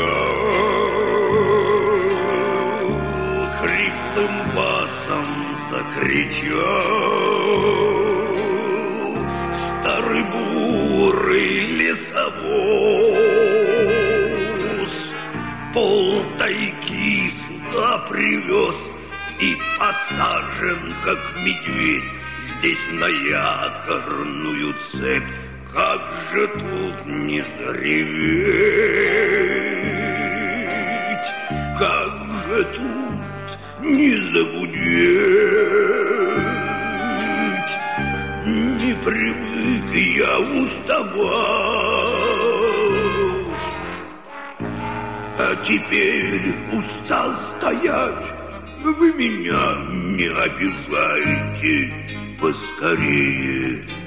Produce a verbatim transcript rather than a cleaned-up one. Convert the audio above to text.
хриплым басом закричал старый бурый лесовоз. Полтайги сюда привез и посажен, как медведь, здесь на якорную цепь. Как же тут не зареветь, как же тут не загудеть. Не привык я уставать, а теперь устал стоять. Вы меня не обижайте, поскорее